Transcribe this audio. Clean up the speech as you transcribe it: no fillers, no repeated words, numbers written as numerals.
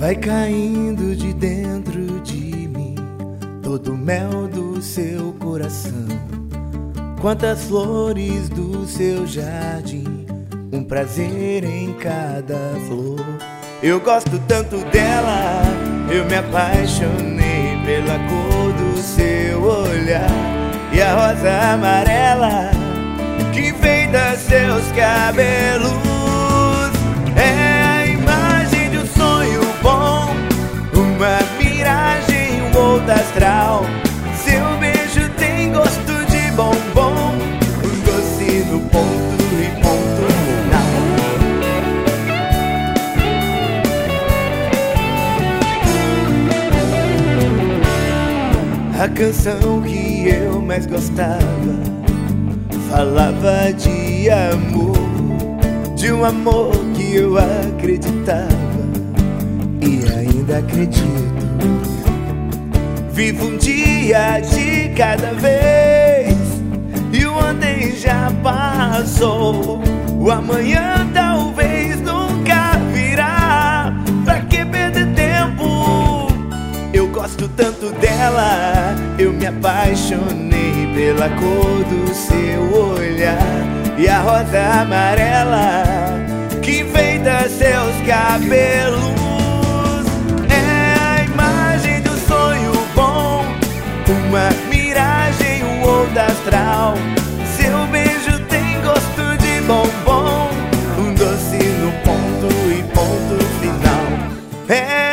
Vai caindo de dentro de mim todo o mel do seu coração. Quantas flores do seu jardim, um prazer em cada flor. Eu gosto tanto dela, eu me apaixonei pela cor do seu olhar. E a rosa amarela que vem dos seus cabelos é a imagem de um sonho bom, uma miragem, um outro astral. Seu beijo tem gosto de bombom, um doce no ponto e ponto final. A canção que eu mais gostava falava de amor, de um amor que eu acreditava e ainda acredito. Vivo um dia de cada vez e o ontem já passou. O amanhã talvez nunca virá. Pra que perder tempo? Eu gosto tanto dela, eu me apaixonei pela cor do seu olhar. E a rosa amarela que vem dos seus cabelos é a imagem do sonho bom, uma miragem, um outro astral. Seu beijo tem gosto de bombom, um doce no ponto e ponto final. É